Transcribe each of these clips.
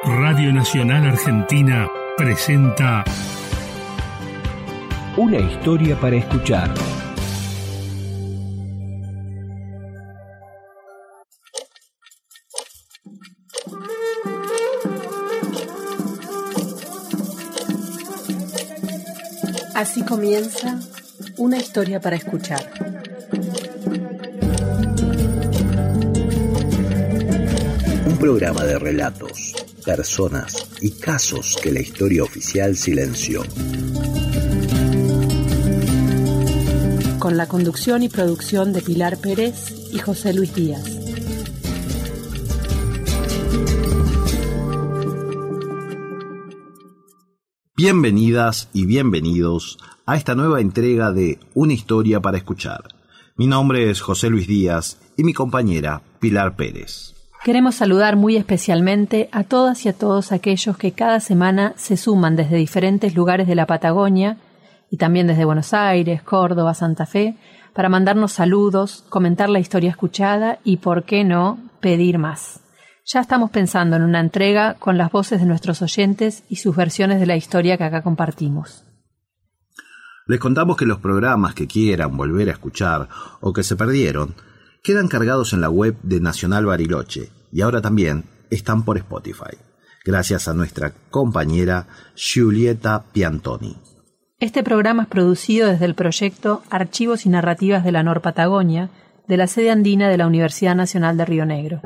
Radio Nacional Argentina presenta Una historia para escuchar. Así comienza Una historia para escuchar. Un programa de relatos, personas y casos que la historia oficial silenció. Con la conducción y producción de Pilar Pérez y José Luis Díaz. Bienvenidas y bienvenidos a esta nueva entrega de Una historia para escuchar. Mi nombre es José Luis Díaz y mi compañera Pilar Pérez. Queremos saludar muy especialmente a todas y a todos aquellos que cada semana se suman desde diferentes lugares de la Patagonia y también desde Buenos Aires, Córdoba, Santa Fe, para mandarnos saludos, comentar la historia escuchada y, por qué no, pedir más. Ya estamos pensando en una entrega con las voces de nuestros oyentes y sus versiones de la historia que acá compartimos. Les contamos que los programas que quieran volver a escuchar o que se perdieron quedan cargados en la web de Nacional Bariloche y ahora también están por Spotify, gracias a nuestra compañera Giulietta Piantoni. Este programa es producido desde el proyecto Archivos y Narrativas de la Norpatagonia, de la sede andina de la Universidad Nacional de Río Negro.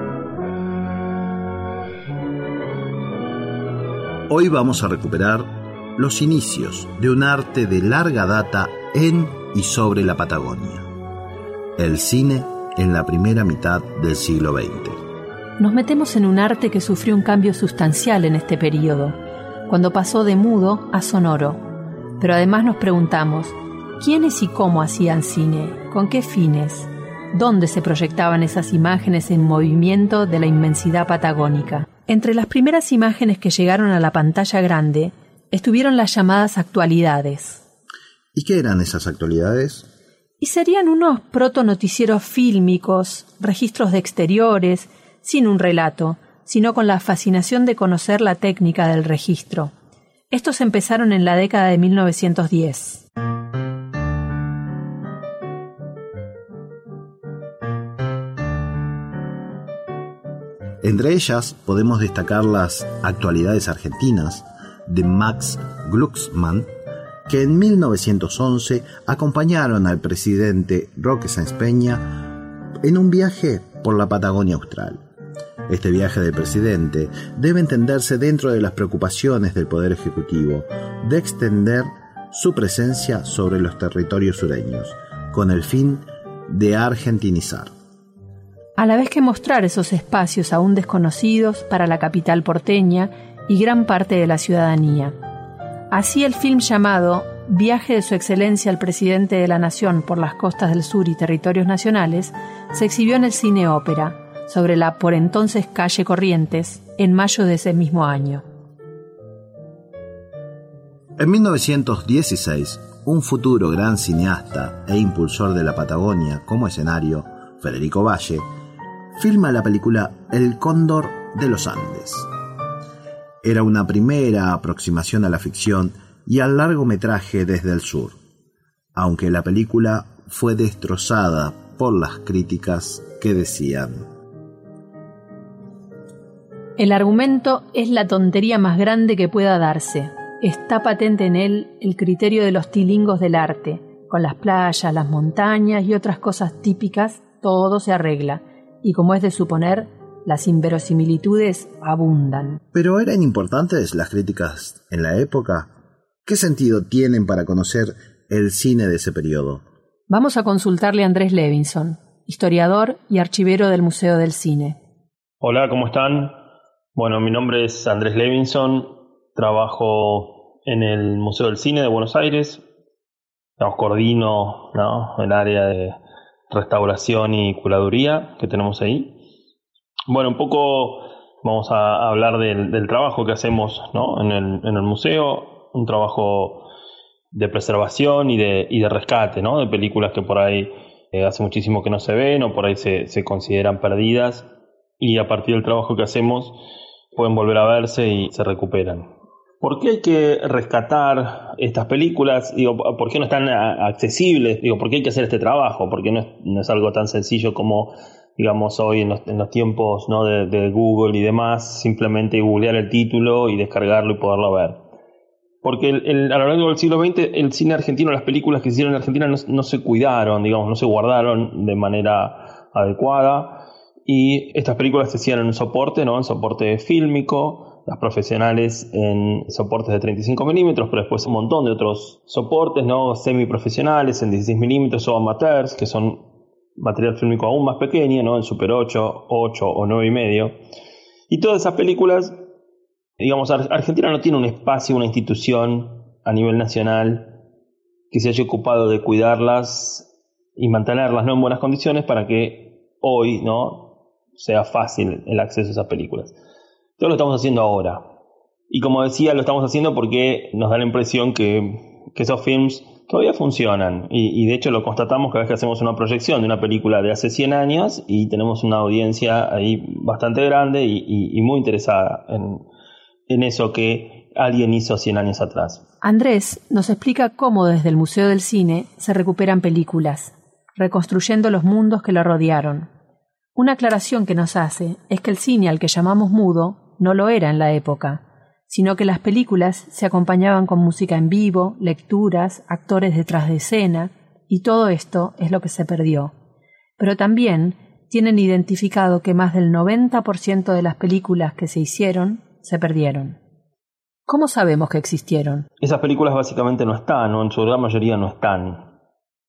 Hoy vamos a recuperar los inicios de un arte de larga data en y sobre la Patagonia: el cine en la primera mitad del siglo XX. Nos metemos en un arte que sufrió un cambio sustancial en este periodo, cuando pasó de mudo a sonoro. Pero además nos preguntamos, ¿quiénes y cómo hacían cine? ¿Con qué fines? ¿Dónde se proyectaban esas imágenes en movimiento de la inmensidad patagónica? Entre las primeras imágenes que llegaron a la pantalla grande estuvieron las llamadas actualidades. ¿Y qué eran esas actualidades? Y serían unos proto-noticieros fílmicos, registros de exteriores, sin un relato, sino con la fascinación de conocer la técnica del registro. Estos empezaron en la década de 1910. Entre ellas podemos destacar las actualidades argentinas de Max Glucksmann, que en 1911 acompañaron al presidente Roque Sáenz Peña en un viaje por la Patagonia Austral. Este viaje del presidente debe entenderse dentro de las preocupaciones del Poder Ejecutivo de extender su presencia sobre los territorios sureños, con el fin de argentinizar. A la vez que mostrar esos espacios aún desconocidos para la capital porteña y gran parte de la ciudadanía. Así el film llamado Viaje de Su Excelencia el Presidente de la Nación por las costas del sur y territorios nacionales se exhibió en el Cine Ópera, sobre la por entonces calle Corrientes, en mayo de ese mismo año. En 1916, un futuro gran cineasta e impulsor de la Patagonia como escenario, Federico Valle, filma la película El Cóndor de los Andes. Era una primera aproximación a la ficción y al largometraje desde el sur, aunque la película fue destrozada por las críticas que decían: el argumento es la tontería más grande que pueda darse. Está patente en él el criterio de los tilingos del arte. Con las playas, las montañas y otras cosas típicas, todo se arregla. Y como es de suponer, las inverosimilitudes abundan. ¿Pero eran importantes las críticas en la época? ¿Qué sentido tienen para conocer el cine de ese periodo? Vamos a consultarle a Andrés Levinson, historiador y archivero del Museo del Cine. Hola, ¿cómo están? Bueno, mi nombre es Andrés Levinson, trabajo en el Museo del Cine de Buenos Aires. Coordino, el área de restauración y curaduría que tenemos ahí. Bueno, un poco vamos a hablar del trabajo que hacemos, en el museo, un trabajo de preservación y de rescate, de películas que por ahí hace muchísimo que no se ven o por ahí se consideran perdidas, y a partir del trabajo que hacemos pueden volver a verse y se recuperan. ¿Por qué hay que rescatar estas películas? Digo, ¿por qué no están accesibles? Digo, ¿por qué hay que hacer este trabajo? Porque no es algo tan sencillo como, digamos, hoy en los tiempos, ¿no?, de Google y demás, simplemente googlear el título y descargarlo y poderlo ver. Porque a lo largo del siglo XX el cine argentino, las películas que se hicieron en Argentina no se cuidaron, digamos, no se guardaron de manera adecuada, y estas películas se hacían en un soporte, ¿no?, en soporte fílmico, las profesionales en soportes de 35 milímetros, pero después un montón de otros soportes, ¿no?, semiprofesionales en 16 milímetros o amateurs, que son material fílmico aún más pequeño, ¿no?, en Super 8, 8 o 9,5. Y todas esas películas, digamos, Argentina no tiene un espacio, una institución a nivel nacional que se haya ocupado de cuidarlas y mantenerlas, ¿no?, en buenas condiciones para que hoy, ¿no?, sea fácil el acceso a esas películas. Todo lo estamos haciendo ahora. Y como decía, lo estamos haciendo porque nos da la impresión que esos films todavía funcionan. Y de hecho lo constatamos cada vez que hacemos una proyección de una película de hace 100 años y tenemos una audiencia ahí bastante grande y muy interesada en eso que alguien hizo 100 años atrás. Andrés nos explica cómo desde el Museo del Cine se recuperan películas, reconstruyendo los mundos que lo rodearon. Una aclaración que nos hace es que el cine al que llamamos mudo no lo era en la época, sino que las películas se acompañaban con música en vivo, lecturas, actores detrás de escena, y todo esto es lo que se perdió. Pero también tienen identificado que más del 90% de las películas que se hicieron se perdieron. ¿Cómo sabemos que existieron? Esas películas básicamente no están, o en su gran mayoría no están.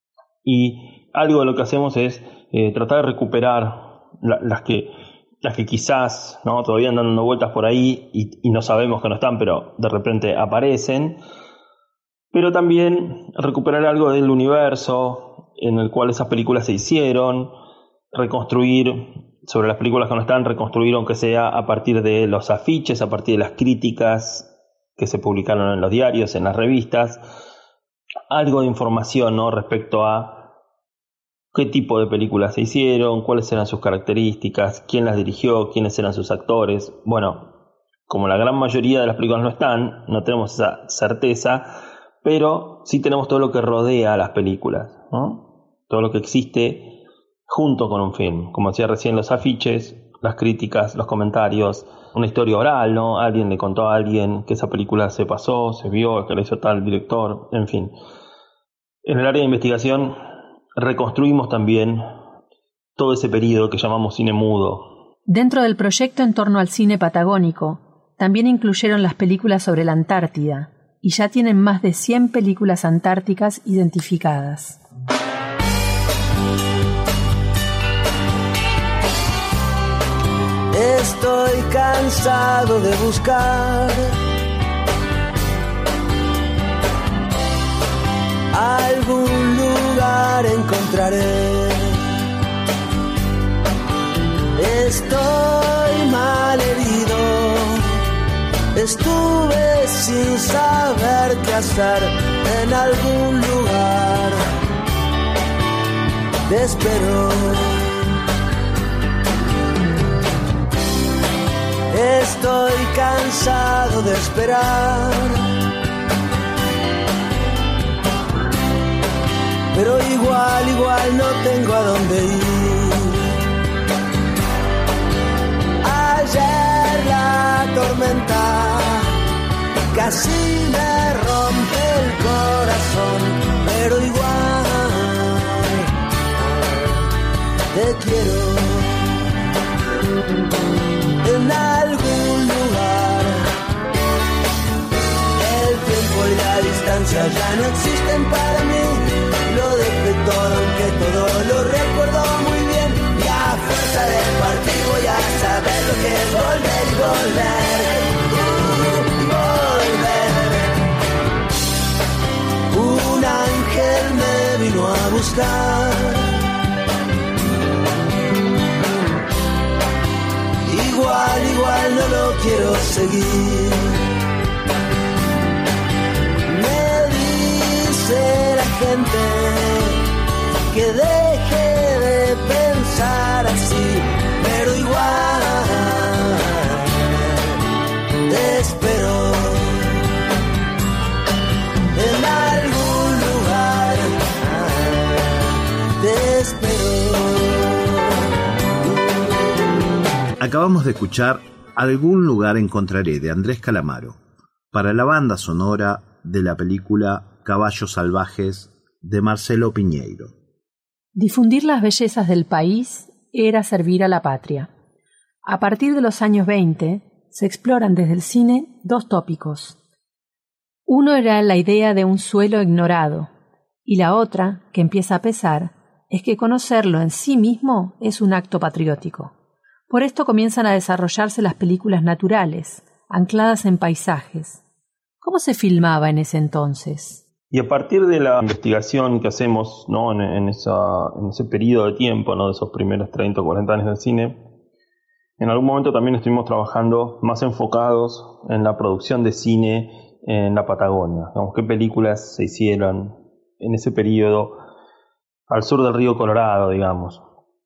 Y algo de lo que hacemos es tratar de recuperar las que quizás, ¿no?, todavía andan dando vueltas por ahí y no sabemos que no están, pero de repente aparecen. Pero también recuperar algo del universo en el cual esas películas se hicieron, reconstruir sobre las películas que no están, reconstruir aunque sea a partir de los afiches, a partir de las críticas que se publicaron en los diarios, en las revistas, algo de información, ¿no?, respecto a qué tipo de películas se hicieron, cuáles eran sus características, quién las dirigió, quiénes eran sus actores. Bueno, como la gran mayoría de las películas no están, no tenemos esa certeza, pero sí tenemos todo lo que rodea a las películas, ¿no?, todo lo que existe junto con un film. Como decía recién, los afiches, las críticas, los comentarios, una historia oral, ¿no? Alguien le contó a alguien que esa película se pasó, se vio, que la hizo tal director, en fin. En el área de investigación reconstruimos también todo ese periodo que llamamos cine mudo. Dentro del proyecto en torno al cine patagónico, también incluyeron las películas sobre la Antártida, y ya tienen más de 100 películas antárticas identificadas. Estoy cansado de buscar algún lugar, encontraré. Estoy mal herido, estuve sin saber qué hacer en algún lugar. Te espero. Estoy cansado de esperar, pero igual no tengo a dónde ir. Ayer la tormenta casi me rompe el corazón, pero igual te quiero. En algún lugar, el tiempo y la distancia ya no existen para mí. Lo dejé todo, aunque todo lo recuerdo muy bien. Y a fuerza de partir voy a saber lo que es volver y volver. Un ángel me vino a buscar. Igual no lo quiero seguir. Me dice la gente que deje de pensar así, pero igual Acabamos de escuchar Algún lugar encontraré de Andrés Calamaro para la banda sonora de la película Caballos salvajes de Marcelo Piñeiro. Difundir las bellezas del país era servir a la patria. A partir de los años 20 se exploran desde el cine dos tópicos. Uno era la idea de un suelo ignorado, y la otra, que empieza a pesar, es que conocerlo en sí mismo es un acto patriótico. Por esto comienzan a desarrollarse las películas naturales, ancladas en paisajes. ¿Cómo se filmaba en ese entonces? Y a partir de la investigación que hacemos, ¿no? en ese periodo de tiempo, ¿no? de esos primeros 30 o 40 años del cine, en algún momento también estuvimos trabajando más enfocados en la producción de cine en la Patagonia. Digamos, qué películas se hicieron en ese periodo al sur del río Colorado, digamos.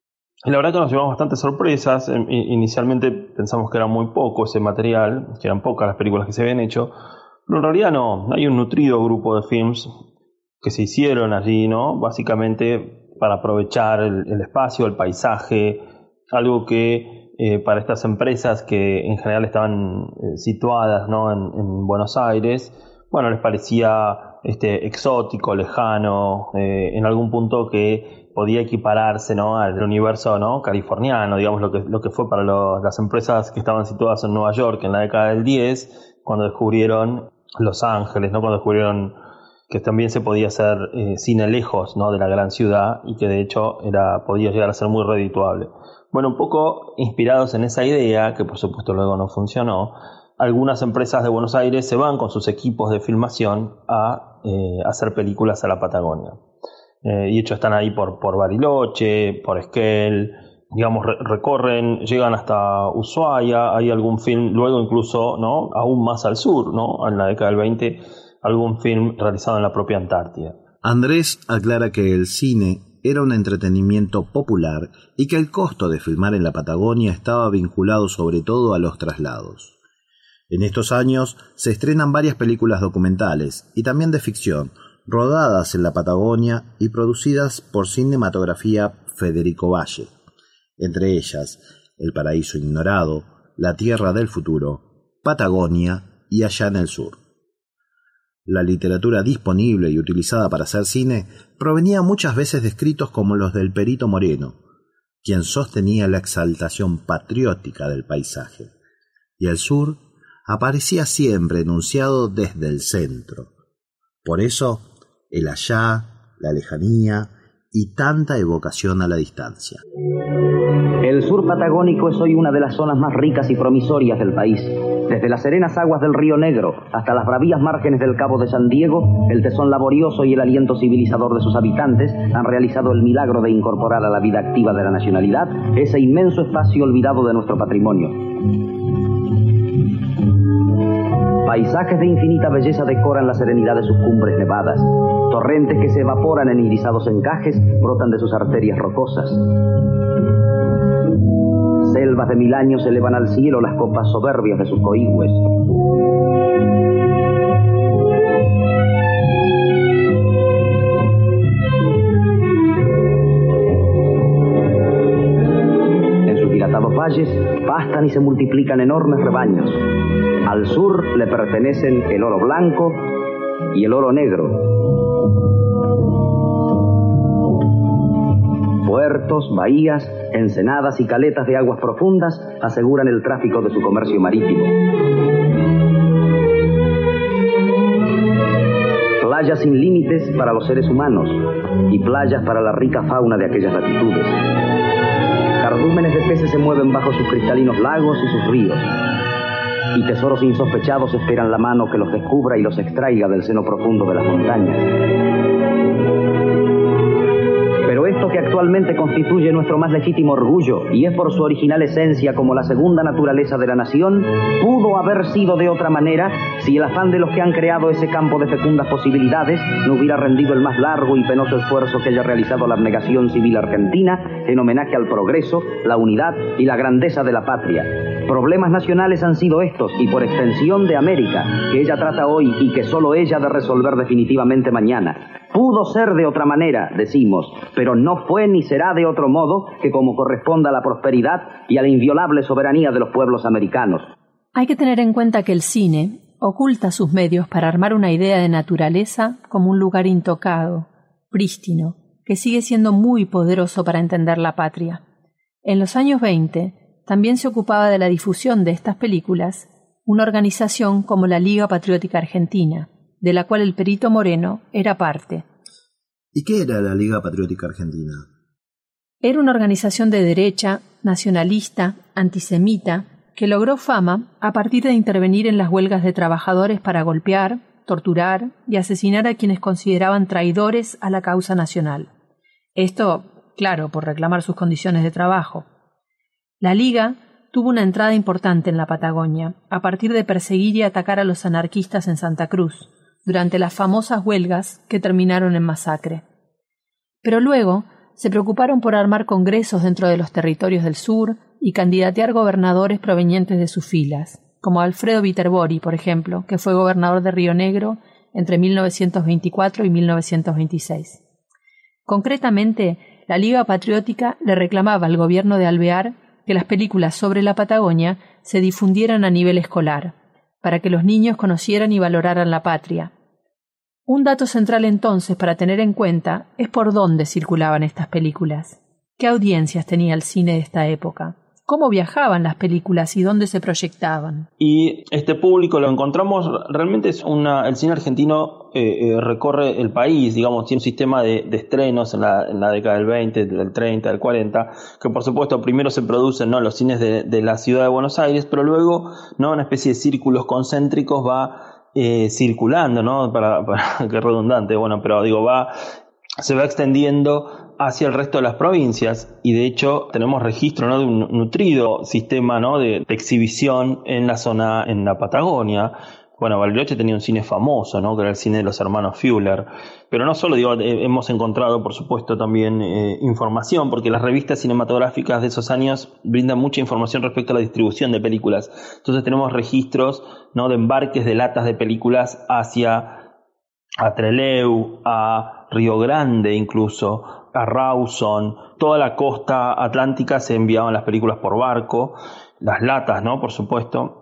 Y la verdad que nos llevamos bastantes sorpresas. Inicialmente pensamos que era muy poco ese material, que eran pocas las películas que se habían hecho, pero en realidad no. Hay un nutrido grupo de films que se hicieron allí, ¿no? Básicamente para aprovechar el espacio, el paisaje, algo que para estas empresas que en general estaban situadas, ¿no? en Buenos Aires, bueno, les parecía exótico, lejano, en algún punto que podía equipararse, ¿no? al universo, ¿no? californiano, digamos, lo que fue para las empresas que estaban situadas en Nueva York en la década del 10, cuando descubrieron Los Ángeles, ¿no? cuando descubrieron que también se podía hacer cine lejos, ¿no? de la gran ciudad, y que de hecho podía llegar a ser muy redituable. Bueno, un poco inspirados en esa idea, que por supuesto luego no funcionó, algunas empresas de Buenos Aires se van con sus equipos de filmación a hacer películas a la Patagonia. Y de hecho están ahí por Bariloche, por Esquel, digamos, recorren, llegan hasta Ushuaia, hay algún film, luego incluso, ¿no? aún más al sur, ¿no? en la década del 20, algún film realizado en la propia Antártida. Andrés aclara que el cine era un entretenimiento popular y que el costo de filmar en la Patagonia estaba vinculado sobre todo a los traslados. En estos años se estrenan varias películas documentales y también de ficción, rodadas en la Patagonia y producidas por Cinematografía Federico Valle, entre ellas El paraíso ignorado, La tierra del futuro, Patagonia y Allá en el sur. La literatura disponible y utilizada para hacer cine provenía muchas veces de escritos como los del Perito Moreno, quien sostenía la exaltación patriótica del paisaje, y el sur aparecía siempre enunciado desde el centro. Por eso, el allá, la lejanía y tanta evocación a la distancia. El sur patagónico es hoy una de las zonas más ricas y promisorias del país. Desde las serenas aguas del Río Negro hasta las bravías márgenes del Cabo de San Diego, el tesón laborioso y el aliento civilizador de sus habitantes han realizado el milagro de incorporar a la vida activa de la nacionalidad ese inmenso espacio olvidado de nuestro patrimonio. Paisajes de infinita belleza decoran la serenidad de sus cumbres nevadas. Torrentes que se evaporan en irisados encajes brotan de sus arterias rocosas. Selvas de 1000 años elevan al cielo las copas soberbias de sus coigües. En sus dilatados valles pastan y se multiplican enormes rebaños. Al sur le pertenecen el oro blanco y el oro negro. Puertos, bahías, ensenadas y caletas de aguas profundas aseguran el tráfico de su comercio marítimo. Playas sin límites para los seres humanos y playas para la rica fauna de aquellas latitudes. Cardúmenes de peces se mueven bajo sus cristalinos lagos y sus ríos. Y tesoros insospechados esperan la mano que los descubra y los extraiga del seno profundo de las montañas. Pero esto que actualmente constituye nuestro más legítimo orgullo, y es por su original esencia como la segunda naturaleza de la nación, pudo haber sido de otra manera si el afán de los que han creado ese campo de fecundas posibilidades no hubiera rendido el más largo y penoso esfuerzo que haya realizado la abnegación civil argentina en homenaje al progreso, la unidad y la grandeza de la patria. Problemas nacionales han sido estos, y por extensión de América, que ella trata hoy y que solo ella ha de resolver definitivamente mañana. Pudo ser de otra manera, decimos, pero no fue ni será de otro modo que como corresponda a la prosperidad y a la inviolable soberanía de los pueblos americanos. Hay que tener en cuenta que el cine oculta sus medios para armar una idea de naturaleza como un lugar intocado, prístino, que sigue siendo muy poderoso para entender la patria. En los años 20 también se ocupaba de la difusión de estas películas una organización como la Liga Patriótica Argentina, de la cual el Perito Moreno era parte. ¿Y qué era la Liga Patriótica Argentina? Era una organización de derecha, nacionalista, antisemita, que logró fama a partir de intervenir en las huelgas de trabajadores para golpear, torturar y asesinar a quienes consideraban traidores a la causa nacional. Esto, claro, por reclamar sus condiciones de trabajo. La Liga tuvo una entrada importante en la Patagonia, a partir de perseguir y atacar a los anarquistas en Santa Cruz, durante las famosas huelgas que terminaron en masacre. Pero luego se preocuparon por armar congresos dentro de los territorios del sur y candidatear gobernadores provenientes de sus filas, como Alfredo Viterbory, por ejemplo, que fue gobernador de Río Negro entre 1924 y 1926. Concretamente, la Liga Patriótica le reclamaba al gobierno de Alvear que las películas sobre la Patagonia se difundieran a nivel escolar, para que los niños conocieran y valoraran la patria. Un dato central entonces para tener en cuenta es por dónde circulaban estas películas. ¿Qué audiencias tenía el cine de esta época? ¿Cómo viajaban las películas y dónde se proyectaban? Y este público lo encontramos, realmente el cine argentino recorre el país, digamos, tiene un sistema de estrenos en la década del 20, del 30, del 40, que por supuesto primero se producen, ¿no?, los cines de la ciudad de Buenos Aires, pero luego, ¿no?, una especie de círculos concéntricos va circulando, ¿no?, para que redundante, bueno, pero digo, se va extendiendo hacia el resto de las provincias, y de hecho tenemos registro, ¿no?, de un nutrido sistema, ¿no?, de exhibición en la zona, en la Patagonia. Bueno, Bariloche tenía un cine famoso, ¿no?, que era el cine de los hermanos Fuller. Pero no solo, digo, hemos encontrado, por supuesto, también información, porque las revistas cinematográficas de esos años brindan mucha información respecto a la distribución de películas. Entonces tenemos registros, ¿no?, de embarques de latas de películas hacia a Trelew, a Río Grande incluso, a Rawson, toda la costa atlántica se enviaban las películas por barco, las latas, ¿no?, por supuesto,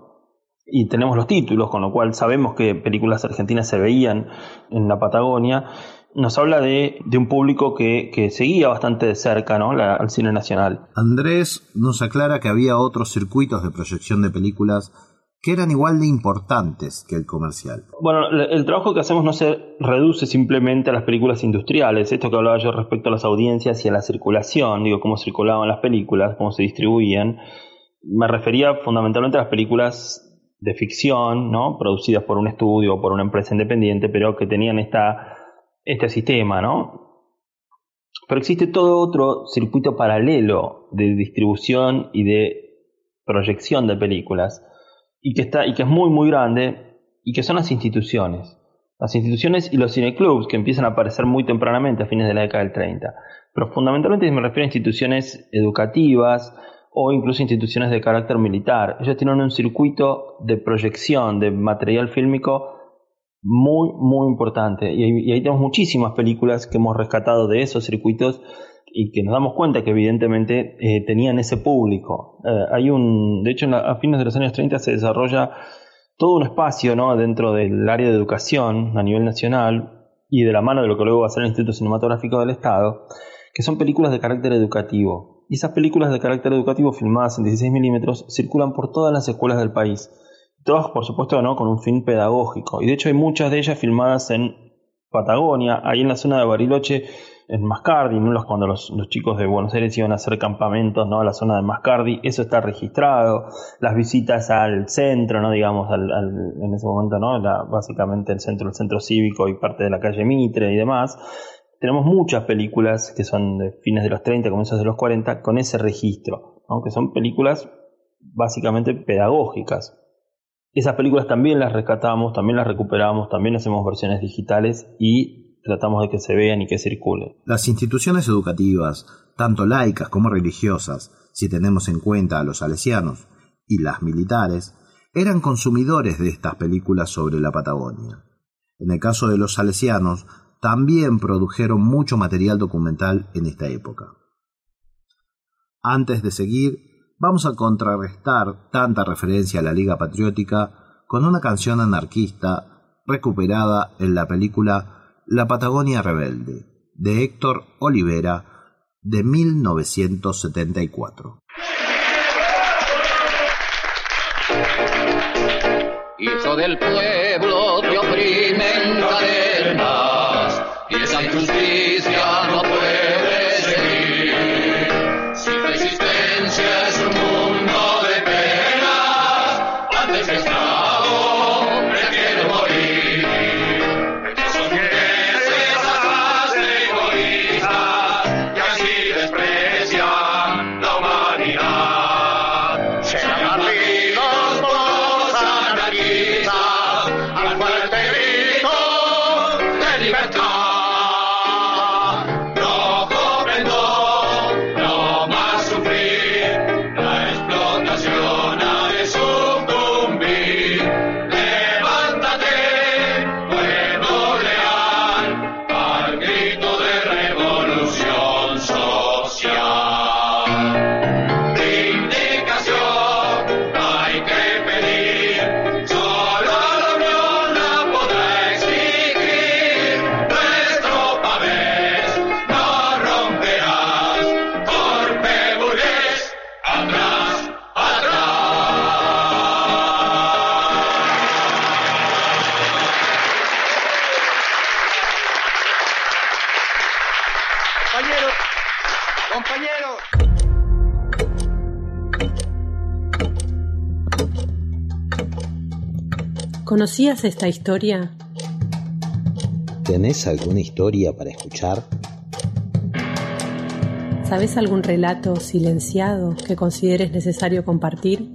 y tenemos los títulos, con lo cual sabemos que películas argentinas se veían en la Patagonia. Nos habla de un público que seguía bastante de cerca, ¿no?, al cine nacional. Andrés nos aclara que había otros circuitos de proyección de películas que eran igual de importantes que el comercial. Bueno, el trabajo que hacemos no se reduce simplemente a las películas industriales. Esto que hablaba yo respecto a las audiencias y a la circulación, digo, cómo circulaban las películas, cómo se distribuían. Me refería fundamentalmente a las películas de ficción, ¿no?, producidas por un estudio o por una empresa independiente, pero que tenían este sistema, ¿no? Pero existe todo otro circuito paralelo de distribución y de proyección de películas, y que es muy muy grande, y que son las instituciones y los cineclubs, que empiezan a aparecer muy tempranamente a fines de la década del 30, pero fundamentalmente me refiero a instituciones educativas o incluso instituciones de carácter militar. Ellos tienen un circuito de proyección de material fílmico muy muy importante, y ahí tenemos muchísimas películas que hemos rescatado de esos circuitos y que nos damos cuenta que evidentemente tenían ese público. De hecho, a fines de los años 30 se desarrolla todo un espacio, ¿no?, dentro del área de educación a nivel nacional, y de la mano de lo que luego va a ser el Instituto Cinematográfico del Estado, que son películas de carácter educativo. Y esas películas de carácter educativo filmadas en 16 milímetros circulan por todas las escuelas del país. Todas, por supuesto, ¿no?, con un fin pedagógico. Y de hecho hay muchas de ellas filmadas en Patagonia, ahí en la zona de Bariloche, en Mascardi, ¿no?, cuando los chicos de Buenos Aires iban a hacer campamentos, ¿no?, a la zona de Mascardi, eso está registrado. Las visitas al centro, ¿no?, digamos, en ese momento, ¿no?, básicamente el centro cívico y parte de la calle Mitre y demás. Tenemos muchas películas que son de fines de los 30, comienzos de los 40, con ese registro, ¿no?, que son películas básicamente pedagógicas. Esas películas también las rescatamos, también las recuperamos, también hacemos versiones digitales y tratamos de que se vean y que circulen. Las instituciones educativas, tanto laicas como religiosas, si tenemos en cuenta a los salesianos, y las militares eran consumidores de estas películas sobre la Patagonia. En el caso de los salesianos, también produjeron mucho material documental en esta época. Antes de seguir, vamos a contrarrestar tanta referencia a la Liga Patriótica con una canción anarquista recuperada en la película La Patagonia Rebelde, de Héctor Olivera, de 1974. Hijo del pueblo te oprimen cadenas y esa injusticia no puede seguir. Si tu existencia es un mundo de penas, antes que esclavo prefiero morir. Son mujeres atrás de egoístas y así desprecian la humanidad. Serán ardidos por los anarquistas al fuerte grito de libertad. No comprendo, no más sufrir, la explotación ha de sucumbir. Levántate, pueblo leal, al grito de revolución social. Vindicación hay que pedir, solo la unión la podrá exigir. Nuestro pavés no romperás, torpe burgués, atrás, Compañero. ¿Conocías esta historia? ¿Tenés alguna historia para escuchar? ¿Sabes algún relato silenciado que consideres necesario compartir?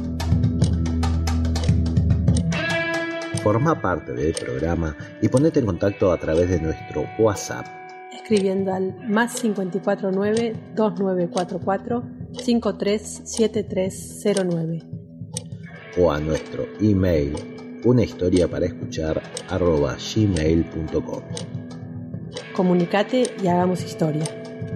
Forma parte del programa y ponete en contacto a través de nuestro WhatsApp. Escribiendo al +549 2944 537309 o a nuestro email unahistoriaparaescuchar@gmail.com. Comunicate y hagamos historia.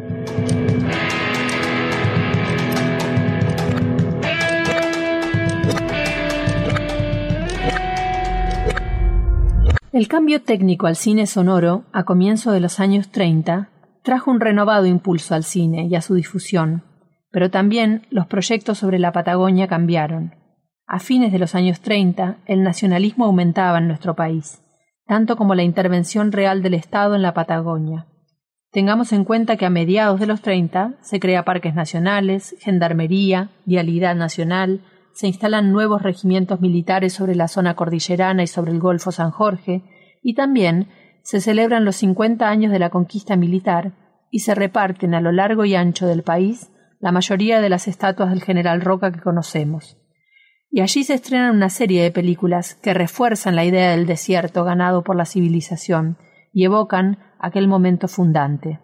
El cambio técnico al cine sonoro a comienzos de los años 30 trajo un renovado impulso al cine y a su difusión, pero también los proyectos sobre la Patagonia cambiaron. A fines de los años 30, el nacionalismo aumentaba en nuestro país, tanto como la intervención real del Estado en la Patagonia. Tengamos en cuenta que a mediados de los 30 se crea parques nacionales, gendarmería, vialidad nacional, se instalan nuevos regimientos militares sobre la zona cordillerana y sobre el Golfo San Jorge, y también se celebran los 50 años de la conquista militar y se reparten a lo largo y ancho del país la mayoría de las estatuas del general Roca que conocemos. Y allí se estrenan una serie de películas que refuerzan la idea del desierto ganado por la civilización y evocan aquel momento fundante.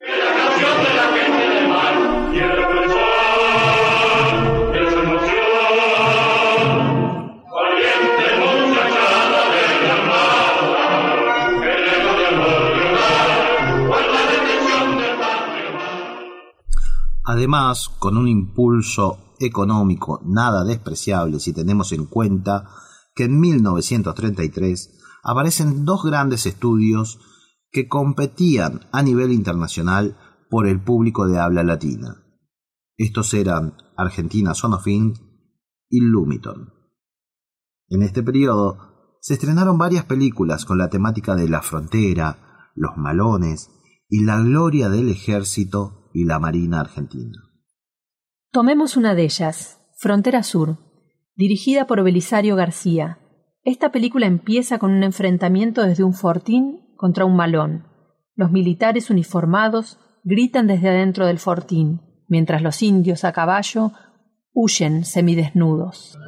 Además, con un impulso económico nada despreciable si tenemos en cuenta que en 1933 aparecen dos grandes estudios que competían a nivel internacional por el público de habla latina. Estos eran Argentina Sonofilm y Lumiton. En este periodo se estrenaron varias películas con la temática de la frontera, los malones y la gloria del ejército y la Marina Argentina. Tomemos una de ellas, Frontera Sur, dirigida por Belisario García. Esta película empieza con un enfrentamiento desde un fortín contra un malón. Los militares uniformados gritan desde adentro del fortín, mientras los indios a caballo huyen semidesnudos.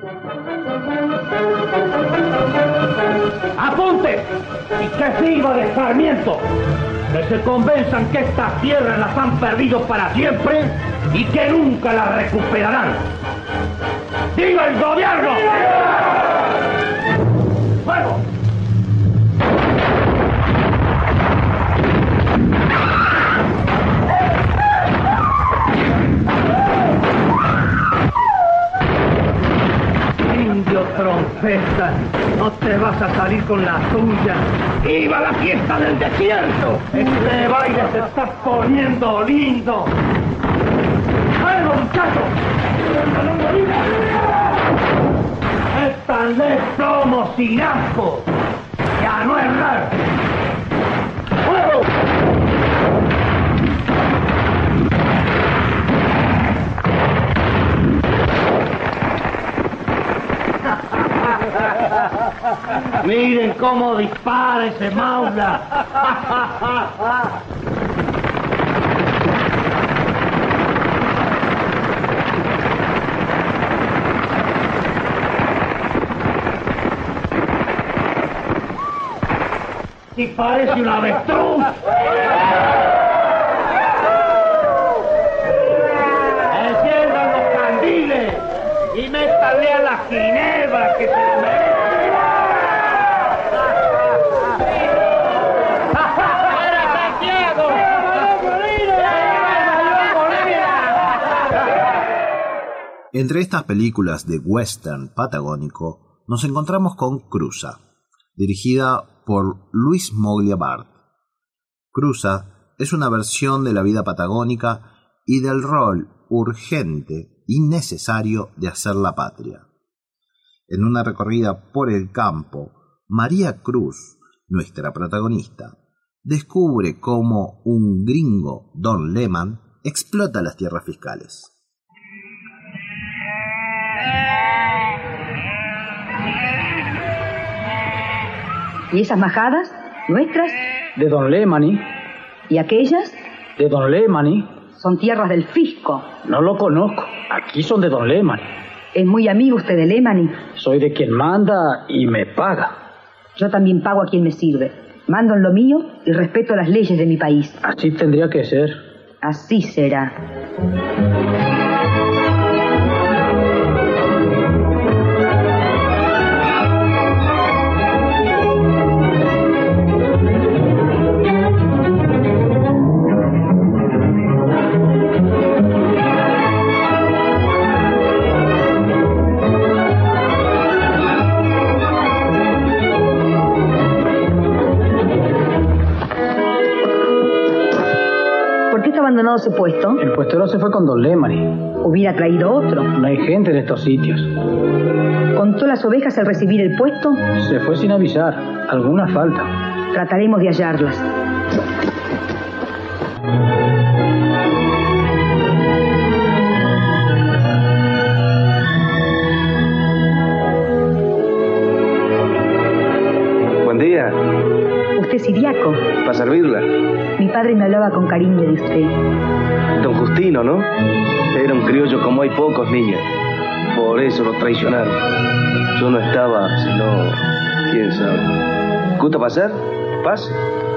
¡Apunte! ¡Y que sirva de escarmiento! Que se convenzan que estas tierras las han perdido para siempre y que nunca las recuperarán. ¡Viva el gobierno! ¡Fuego! Indio trompeta, no te vas a salir con la tuya. ¡Viva la fiesta del desierto! Este baile se está poniendo lindo. ¡Fuego, muchachos! Éstanle plomo sin asco y a no errar. ¡Fuego! Miren cómo dispara ese maula. Y parece una avestruz. Enciendan los candiles y métanle a la ginebra que se lo merece. Entre estas películas de western patagónico nos encontramos con Cruza, dirigida por Luis Moglia Bart. Cruza es una versión de la vida patagónica y del rol urgente y necesario de hacer la patria. En una recorrida por el campo, María Cruz, nuestra protagonista, descubre cómo un gringo, Don Lehman, explota las tierras fiscales. ¿Y esas majadas? ¿Nuestras? De Don Lemany. ¿Y aquellas? De Don Lemany. Son tierras del fisco. No lo conozco. Aquí son de Don Lemany. ¿Es muy amigo usted de Lemany? Soy de quien manda y me paga. Yo también pago a quien me sirve. Mando en lo mío y respeto las leyes de mi país. Así tendría que ser. Así será. Abandonado ese puesto. El puestero se fue con Don Lemany. Hubiera traído otro. No hay gente en estos sitios. ¿Contó las ovejas al recibir el puesto? Se fue sin avisar. Alguna falta. Trataremos de hallarlas. Buen día. ¿Usted es siriaco? Para servirla. Mi padre me hablaba con cariño de usted. Don Justino, ¿no? Era un criollo como hay pocos, niña. Por eso lo traicionaron. Yo no estaba, sino... quién sabe. ¿Gusta pasar? Pase.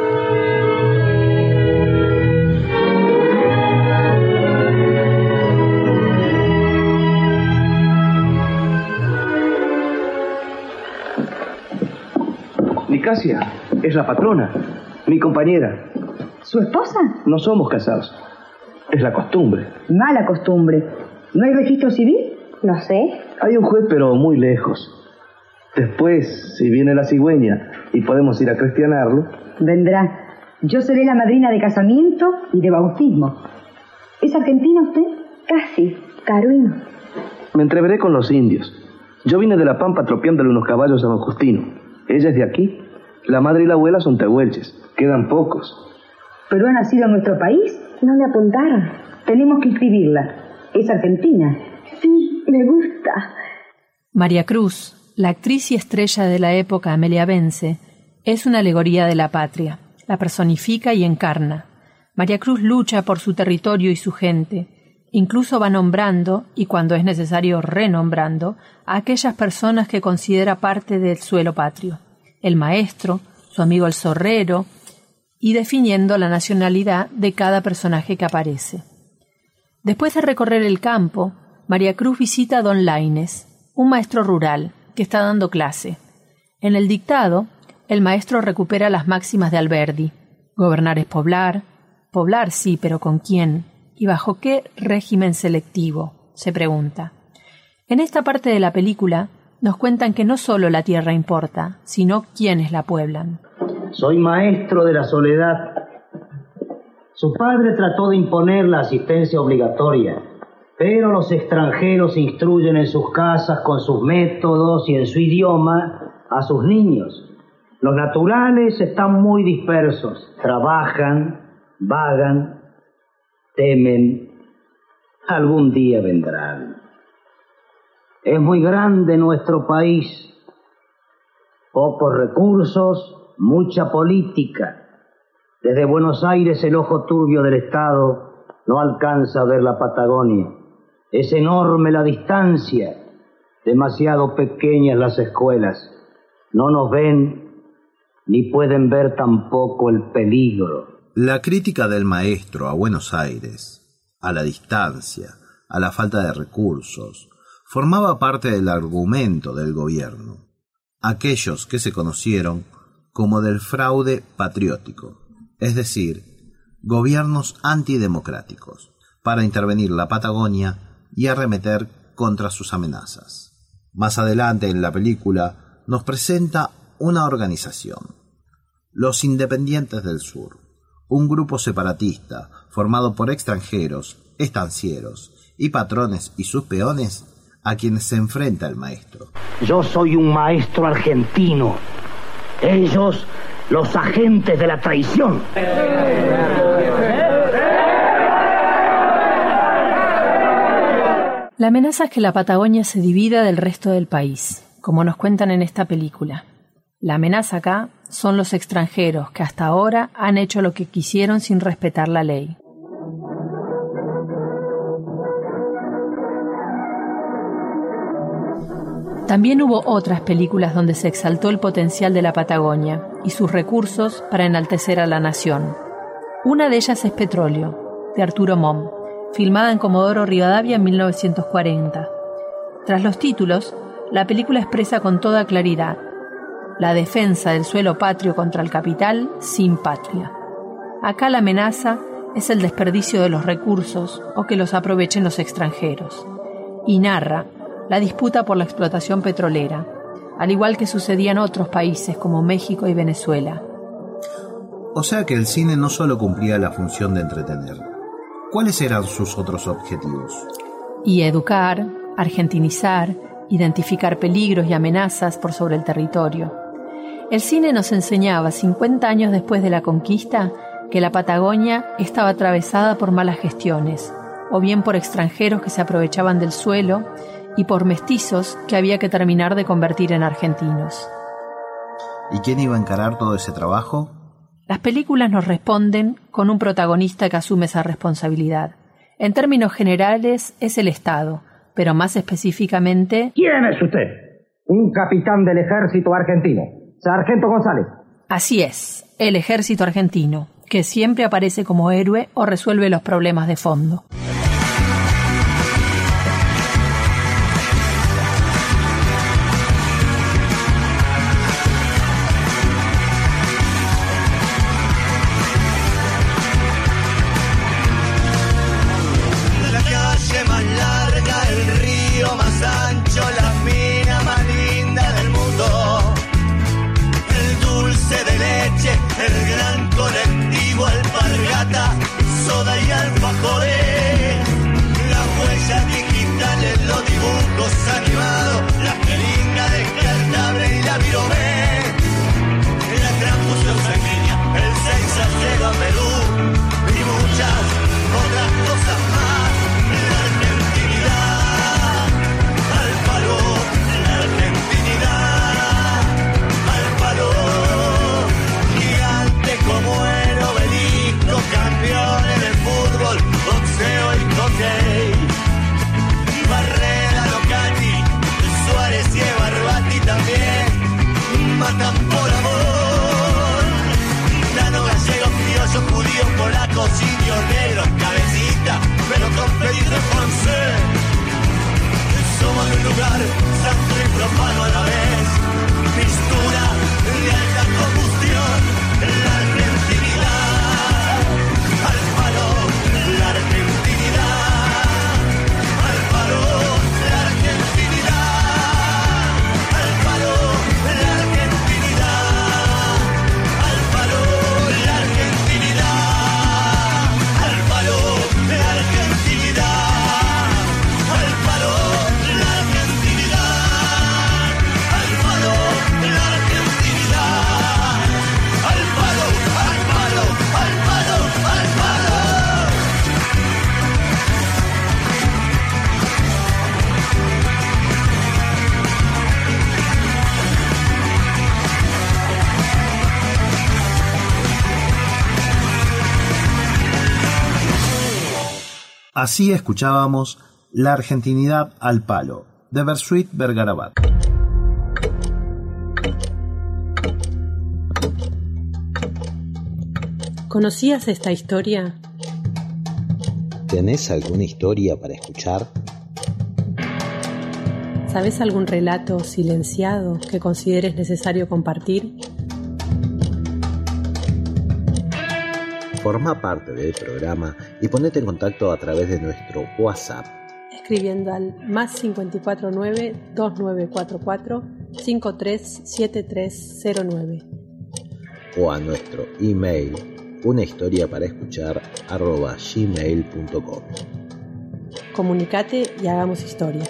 Nicasia, es la patrona, mi compañera. ¿Su esposa? No somos casados. Es la costumbre. Mala costumbre. ¿No hay registro civil? No sé. Hay un juez, pero muy lejos. Después, si viene la cigüeña y podemos ir a cristianarlo... Vendrá. Yo seré la madrina de casamiento y de bautismo. ¿Es argentina usted? Casi. Caruino. Me entreveré con los indios. Yo vine de La Pampa tropeándole unos caballos a don Justino. Ella es de aquí. La madre y la abuela son tehuelches. Quedan pocos. ¿Pero ha nacido en nuestro país? No me apuntaron. Tenemos que inscribirla. ¿Es argentina? Sí, me gusta. María Cruz, la actriz y estrella de la época ameliabense, es una alegoría de la patria. La personifica y encarna. María Cruz lucha por su territorio y su gente. Incluso va nombrando, y cuando es necesario renombrando, a aquellas personas que considera parte del suelo patrio. El maestro, su amigo el zorrero, y definiendo la nacionalidad de cada personaje que aparece. Después de recorrer el campo, María Cruz visita a don Laínez, un maestro rural que está dando clase. En el dictado, el maestro recupera las máximas de Alberdi. Gobernar es poblar. Poblar sí, pero ¿con quién? ¿Y bajo qué régimen selectivo?, se pregunta. En esta parte de la película nos cuentan que no solo la tierra importa, sino quiénes la pueblan. Soy maestro de la soledad. Su padre trató de imponer la asistencia obligatoria, pero los extranjeros instruyen en sus casas con sus métodos y en su idioma a sus niños. Los naturales están muy dispersos, trabajan, vagan, temen. Algún día vendrán. Es muy grande nuestro país. Pocos recursos, mucha política. Desde Buenos Aires el ojo turbio del Estado no alcanza a ver la Patagonia. Es enorme la distancia, demasiado pequeñas las escuelas. No nos ven ni pueden ver tampoco el peligro. La crítica del maestro a Buenos Aires, a la distancia, a la falta de recursos, formaba parte del argumento del gobierno, aquellos que se conocieron como del fraude patriótico, es decir, gobiernos antidemocráticos, para intervenir la Patagonia y arremeter contra sus amenazas. Más adelante en la película nos presenta una organización, los Independientes del Sur, un grupo separatista formado por extranjeros, estancieros y patrones y sus peones a quienes se enfrenta el maestro. Yo soy un maestro argentino. Ellos, los agentes de la traición. La amenaza es que la Patagonia se divida del resto del país, como nos cuentan en esta película. La amenaza acá son los extranjeros que hasta ahora han hecho lo que quisieron sin respetar la ley. También hubo otras películas donde se exaltó el potencial de la Patagonia y sus recursos para enaltecer a la nación. Una de ellas es Petróleo, de Arturo Mom, filmada en Comodoro Rivadavia en 1940. Tras los títulos, la película expresa con toda claridad la defensa del suelo patrio contra el capital sin patria. Acá la amenaza es el desperdicio de los recursos o que los aprovechen los extranjeros. Y narra la disputa por la explotación petrolera, al igual que sucedía en otros países como México y Venezuela. O sea que el cine no solo cumplía la función de entretener. ¿Cuáles eran sus otros objetivos? Y educar, argentinizar, identificar peligros y amenazas por sobre el territorio. El cine nos enseñaba, 50 años después de la conquista, que la Patagonia estaba atravesada por malas gestiones, o bien por extranjeros que se aprovechaban del suelo, y por mestizos que había que terminar de convertir en argentinos. ¿Y quién iba a encarar todo ese trabajo? Las películas nos responden con un protagonista que asume esa responsabilidad. En términos generales es el Estado, pero más específicamente... ¿Quién es usted? Un capitán del ejército argentino, Sargento González. Así es, el ejército argentino, que siempre aparece como héroe o resuelve los problemas de fondo. El gran colectivo, alpargata, soda y alfajores. lugar, sangre y propano a la vez, mistura de alta combustión, la argentinidad, al palo, la argentinidad, al palo, la argentinidad, al palo, la argentinidad, al palo, la argentinidad, al palo, la argentinidad, al palo, la argentinidad, al palo, la argentinidad, al palo, al palo, al palo, al palo. Así escuchábamos La argentinidad al palo, de Bersuit Vergarabat. ¿Conocías esta historia? ¿Tenés alguna historia para escuchar? ¿Sabes algún relato silenciado que consideres necesario compartir? Forma parte del programa y ponete en contacto a través de nuestro WhatsApp. Escribiendo al +549 2944 537309 o a nuestro email unahistoriaparaescuchar@gmail.com. Comunicate y hagamos historia.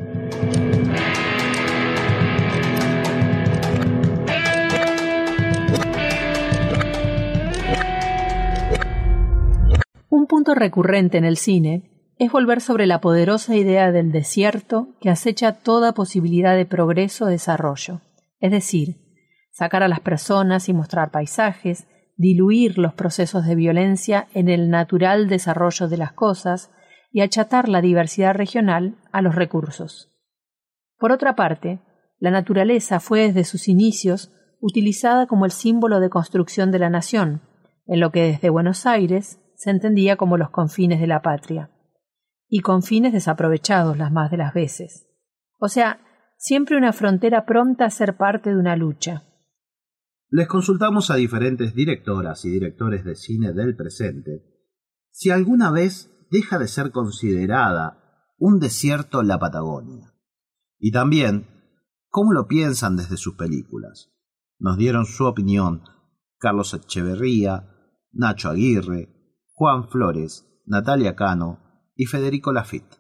Un punto recurrente en el cine es volver sobre la poderosa idea del desierto que acecha toda posibilidad de progreso o desarrollo, es decir, sacar a las personas y mostrar paisajes, diluir los procesos de violencia en el natural desarrollo de las cosas y achatar la diversidad regional a los recursos. Por otra parte, la naturaleza fue desde sus inicios utilizada como el símbolo de construcción de la nación, en lo que desde Buenos Aires se entendía como los confines de la patria, y confines desaprovechados las más de las veces. O sea, siempre una frontera pronta a ser parte de una lucha. Les consultamos a diferentes directoras y directores de cine del presente si alguna vez deja de ser considerada un desierto la Patagonia. Y también, cómo lo piensan desde sus películas. Nos dieron su opinión Carlos Echeverría, Nacho Aguirre, Juan Flores, Natalia Cano y Federico Lafitte.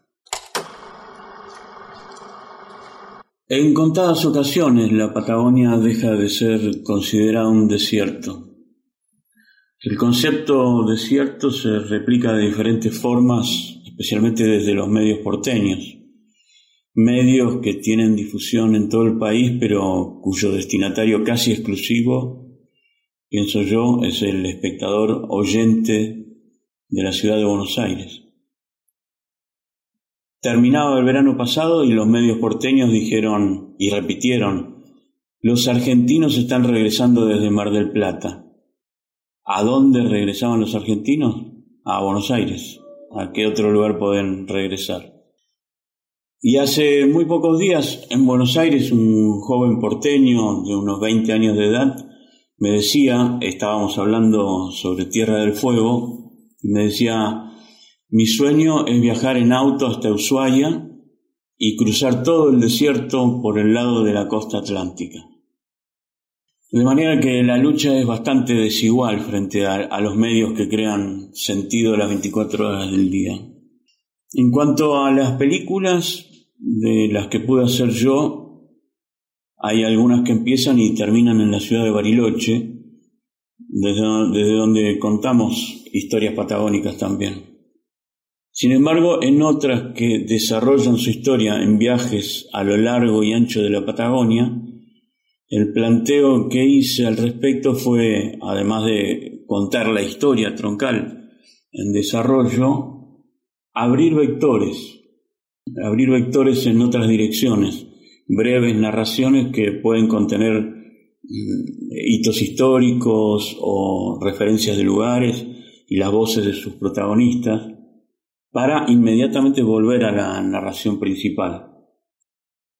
En contadas ocasiones la Patagonia deja de ser considerada un desierto. El concepto desierto se replica de diferentes formas, especialmente desde los medios porteños. Medios que tienen difusión en todo el país, pero cuyo destinatario casi exclusivo, pienso yo, es el espectador oyente de la ciudad de Buenos Aires. Terminaba el verano pasado y los medios porteños dijeron y repitieron: los argentinos están regresando desde Mar del Plata. ¿A dónde regresaban los argentinos? A Buenos Aires. ¿A qué otro lugar pueden regresar? Y hace muy pocos días en Buenos Aires un joven porteño de unos 20 años de edad me decía, estábamos hablando sobre Tierra del Fuego, y me decía: mi sueño es viajar en auto hasta Ushuaia y cruzar todo el desierto por el lado de la costa atlántica. De manera que la lucha es bastante desigual frente a los medios que crean sentido las 24 horas del día. En cuanto a las películas de las que pude hacer yo, hay algunas que empiezan y terminan en la ciudad de Bariloche, desde donde contamos historias patagónicas también. Sin embargo, en otras que desarrollan su historia en viajes a lo largo y ancho de la Patagonia, el planteo que hice al respecto fue, además de contar la historia troncal en desarrollo, abrir vectores en otras direcciones, breves narraciones que pueden contener hitos históricos o referencias de lugares y las voces de sus protagonistas, para inmediatamente volver a la narración principal.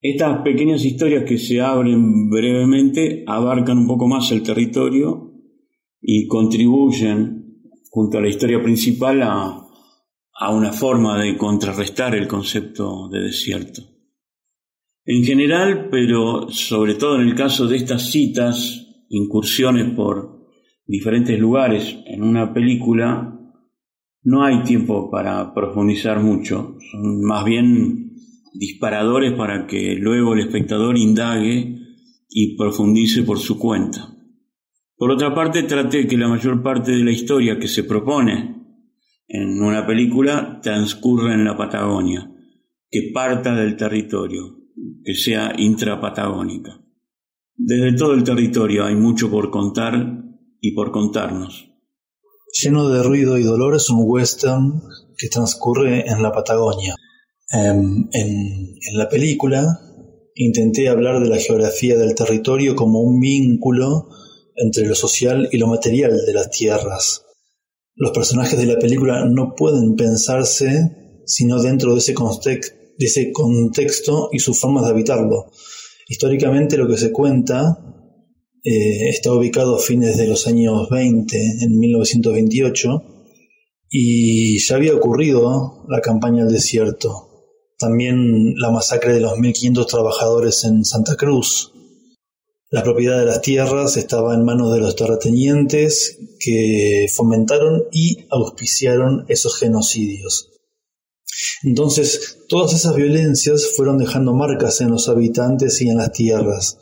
Estas pequeñas historias que se abren brevemente abarcan un poco más el territorio y contribuyen, junto a la historia principal, a una forma de contrarrestar el concepto de desierto. En general, pero sobre todo en el caso de estas citas, incursiones por diferentes lugares en una película, no hay tiempo para profundizar mucho, son más bien disparadores para que luego el espectador indague y profundice por su cuenta. Por otra parte, traté que la mayor parte de la historia que se propone en una película transcurra en la Patagonia, que parta del territorio, que sea intrapatagónica. Desde todo el territorio hay mucho por contar y por contarnos. Lleno de ruido y dolor es un western que transcurre en la Patagonia. En la película intenté hablar de la geografía del territorio como un vínculo entre lo social y lo material de las tierras. Los personajes de la película no pueden pensarse sino dentro de ese contexto y sus formas de habitarlo. Históricamente lo que se cuenta está ubicado a fines de los años 20, en 1928, y ya había ocurrido la campaña al desierto. También la masacre de los 1.500 trabajadores en Santa Cruz. La propiedad de las tierras estaba en manos de los terratenientes que fomentaron y auspiciaron esos genocidios. Entonces, todas esas violencias fueron dejando marcas en los habitantes y en las tierras.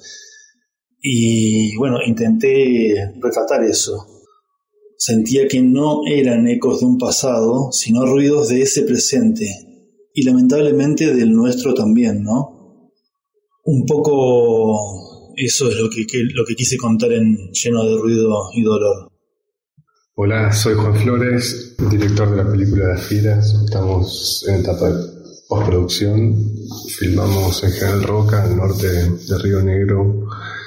Y bueno, intenté retratar eso. Sentía que no eran ecos de un pasado, sino ruidos de ese presente. Y lamentablemente del nuestro también, ¿no? Un poco eso es lo que quise contar en Lleno de ruido y dolor. Hola, soy Juan Flores, director de la película Las Fieras. Estamos en etapa de postproducción. Filmamos en General Roca, al norte de Río Negro,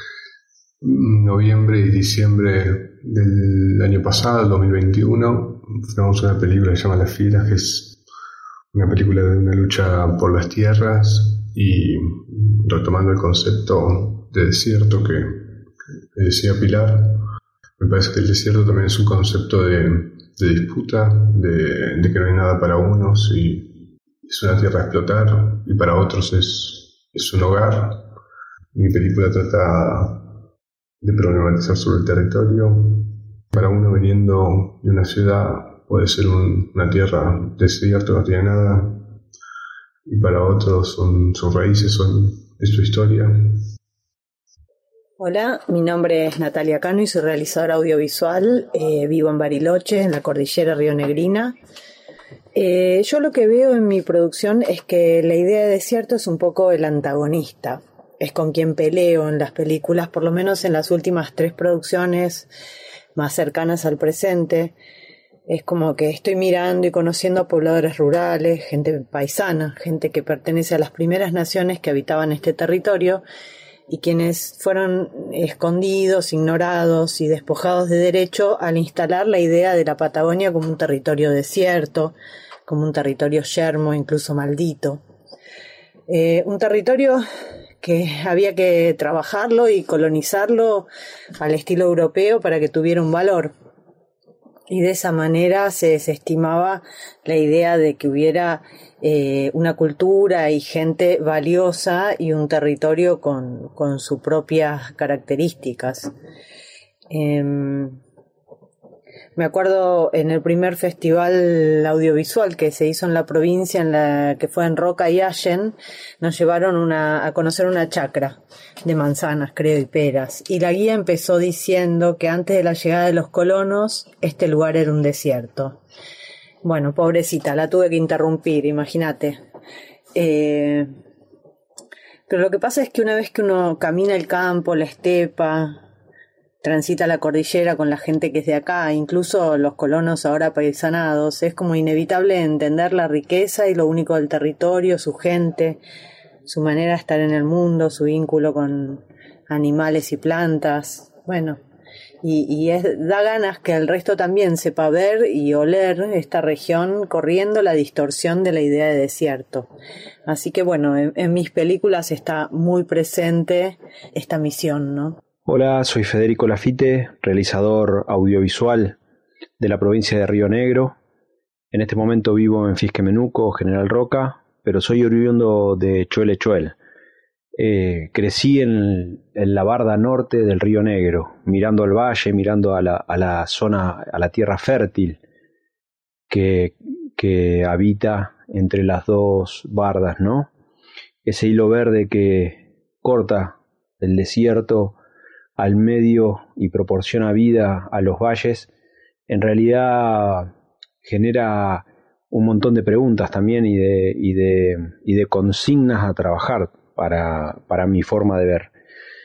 noviembre y diciembre del año pasado, 2021. Filmamos una película que se llama Las Fieras, que es una película de una lucha por las tierras y retomando el concepto de desierto que decía Pilar. Me parece que el desierto también es un concepto de disputa, de que no hay nada para unos y es una tierra a explotar y para otros es un hogar. Mi película trata de problematizar sobre el territorio. Para uno viniendo de una ciudad puede ser una tierra desierto, no tiene nada, y para otros sus raíces, es su historia. Hola, mi nombre es Natalia Cano y soy realizadora audiovisual. Vivo en Bariloche, en la cordillera rionegrina. Yo lo que veo en mi producción es que la idea de desierto es un poco el antagonista. Es con quien peleo en las películas, por lo menos en las últimas 3 producciones más cercanas al presente. Es como que estoy mirando y conociendo a pobladores rurales, gente paisana, gente que pertenece a las primeras naciones que habitaban este territorio y quienes fueron escondidos, ignorados y despojados de derecho al instalar la idea de la Patagonia como un territorio desierto, como un territorio yermo, incluso maldito. Un territorio que había que trabajarlo y colonizarlo al estilo europeo para que tuviera un valor. Y de esa manera se desestimaba la idea de que hubiera una cultura y gente valiosa y un territorio con sus propias características. Me acuerdo en el primer festival audiovisual que se hizo en la provincia, que fue en Roca y Allen, nos llevaron a conocer una chacra de manzanas, creo, y peras. Y la guía empezó diciendo que antes de la llegada de los colonos, este lugar era un desierto. Bueno, pobrecita, la tuve que interrumpir, imagínate. Pero lo que pasa es que una vez que uno camina el campo, la estepa, transita la cordillera con la gente que es de acá, incluso los colonos ahora paisanados, es como inevitable entender la riqueza y lo único del territorio, su gente, su manera de estar en el mundo, su vínculo con animales y plantas. Bueno, y da ganas que el resto también sepa ver y oler esta región corriendo la distorsión de la idea de desierto. Así que bueno, en mis películas está muy presente esta misión, ¿no? Hola, soy Federico Lafite, realizador audiovisual de la provincia de Río Negro. En este momento vivo en Fisquemenuco, General Roca, pero soy oriundo de Choel. Crecí en la barda norte del Río Negro, mirando al valle, mirando a la zona, a la tierra fértil que habita entre las dos bardas, ¿no? Ese hilo verde que corta el desierto al medio y proporciona vida a los valles, en realidad genera un montón de preguntas también y de consignas a trabajar para mi forma de ver.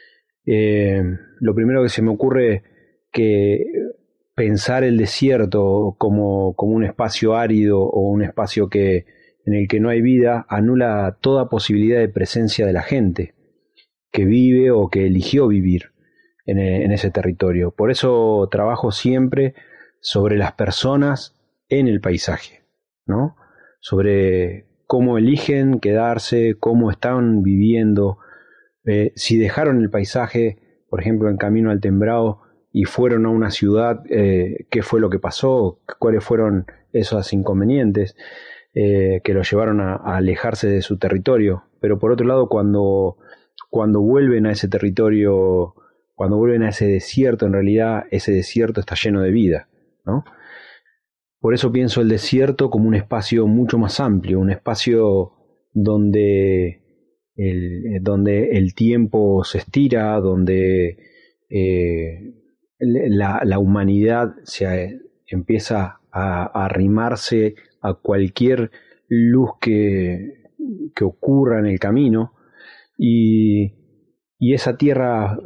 Lo primero que se me ocurre que pensar el desierto como un espacio árido o un espacio en el que no hay vida anula toda posibilidad de presencia de la gente que vive o que eligió vivir en ese territorio. Por eso trabajo siempre sobre las personas en el paisaje, ¿no? Sobre cómo eligen quedarse, cómo están viviendo, si dejaron el paisaje, por ejemplo, en Camino al Tembrao y fueron a una ciudad, qué fue lo que pasó, cuáles fueron esos inconvenientes que los llevaron a alejarse de su territorio. Pero por otro lado, cuando vuelven a ese territorio, cuando vuelven a ese desierto, en realidad ese desierto está lleno de vida, ¿no? Por eso pienso el desierto como un espacio mucho más amplio, un espacio donde el tiempo se estira, donde la humanidad empieza a arrimarse a cualquier luz que ocurra en el camino, y esa tierra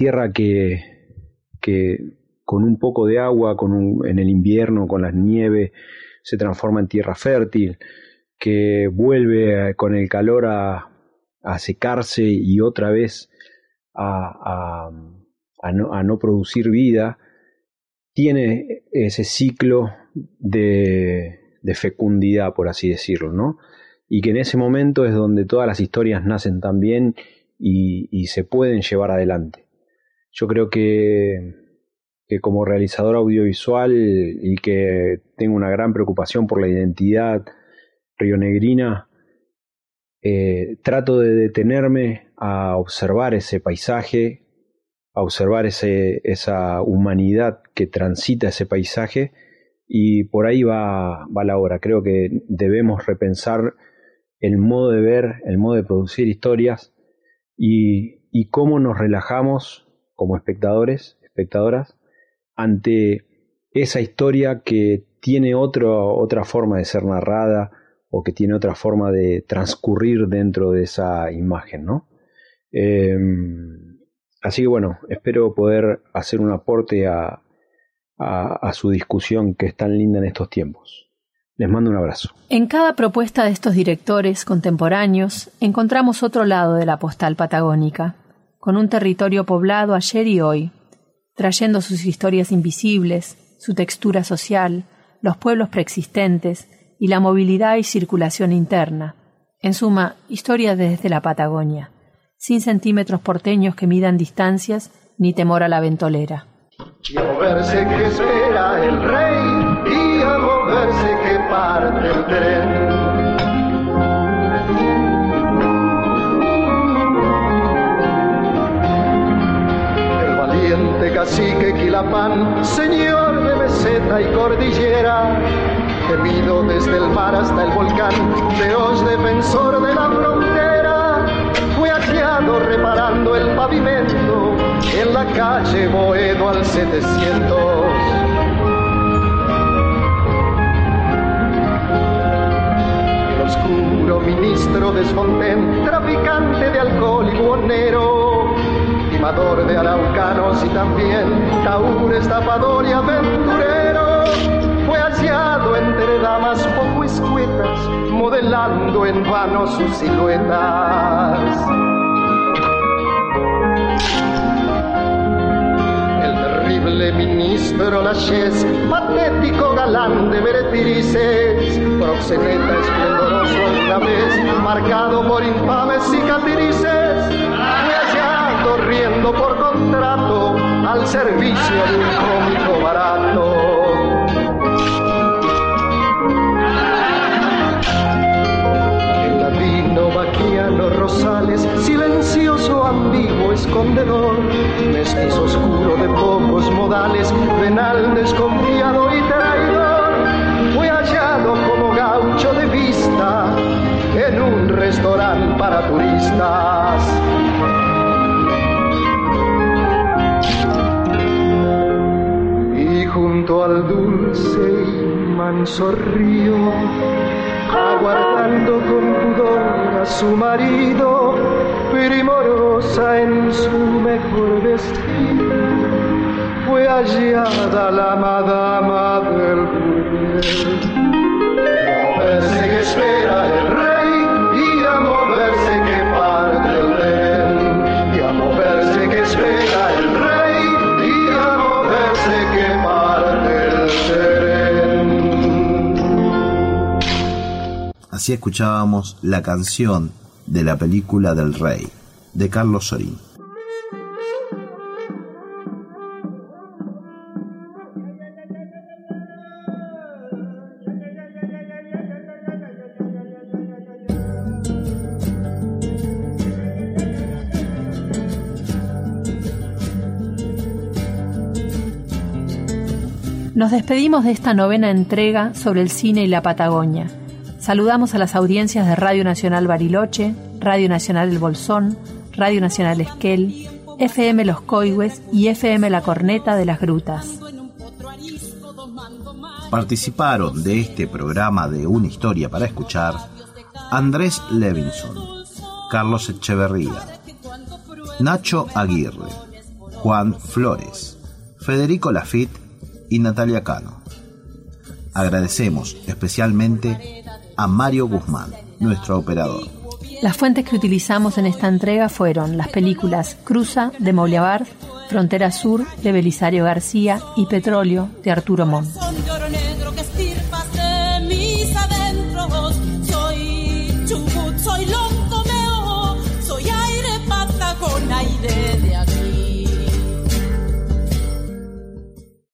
que con un poco de agua, en el invierno, con la nieve, se transforma en tierra fértil, que vuelve con el calor a secarse y otra vez a no producir vida, tiene ese ciclo de fecundidad, por así decirlo, ¿no? Y que en ese momento es donde todas las historias nacen también y se pueden llevar adelante. Yo creo que como realizador audiovisual y que tengo una gran preocupación por la identidad rionegrina, trato de detenerme a observar ese paisaje, a observar esa humanidad que transita ese paisaje, y por ahí va la obra. Creo que debemos repensar el modo de ver, el modo de producir historias y cómo nos relajamos como espectadoras ante esa historia que tiene otra forma de ser narrada o que tiene otra forma de transcurrir dentro de esa imagen, ¿no? Así que bueno, espero poder hacer un aporte a su discusión, que es tan linda en estos tiempos. Les mando un abrazo. En cada propuesta de estos directores contemporáneos encontramos otro lado de la postal patagónica, con un territorio poblado ayer y hoy, trayendo sus historias invisibles, su textura social, los pueblos preexistentes y la movilidad y circulación interna. En suma, historias desde la Patagonia, sin centímetros porteños que midan distancias ni temor a la ventolera. Y a moverse que espera el rey, y a moverse que parte el tren. Cacique Quilapán, señor de meseta y cordillera, temido desde el mar hasta el volcán, feroz defensor de la frontera, fue hallado reparando el pavimento en la calle Boedo al 700. El oscuro ministro Desfontaine, traficante de alcohol y buhonero, timador de araucanos y también taur, estafador y aventurero, fue hallado entre damas poco escuetas, modelando en vano sus siluetas. El terrible ministro Lachaise, patético galán de meretrices, proxeneta esplendoroso una vez, marcado por infames cicatrices, fue hallado riendo por contrato al servicio de un cómico barato. El ladino vaquiano Rosales, silencioso, ambiguo, escondedor, mestizo oscuro de pocos modales, venal desconfiado y traidor, fue hallado como gaucho de vista en un restaurante para turistas. Y junto al dulce y manso río, aguardando con pudor a su marido, primorosa en su mejor vestido, fue hallada la madama del burdel. Moverse que espera el rey y a moverse que parte el rey, y a moverse que espera el rey y a moverse que parte el tren. Así escuchábamos la canción de la película del Rey, de Carlos Sorín. Nos despedimos de esta novena entrega sobre el cine y la Patagonia. Saludamos a las audiencias de Radio Nacional Bariloche, Radio Nacional El Bolsón, Radio Nacional Esquel, FM Los Coihues y FM La Corneta de las Grutas. Participaron de este programa de Una Historia para Escuchar Andrés Levinson, Carlos Echeverría, Nacho Aguirre, Juan Flores, Federico Lafitte y Natalia Cano. Agradecemos especialmente a Mario Guzmán, nuestro operador. Las fuentes que utilizamos en esta entrega fueron las películas Cruza, de Moliavard, Frontera Sur, de Belisario García y Petróleo, de Arturo Montt.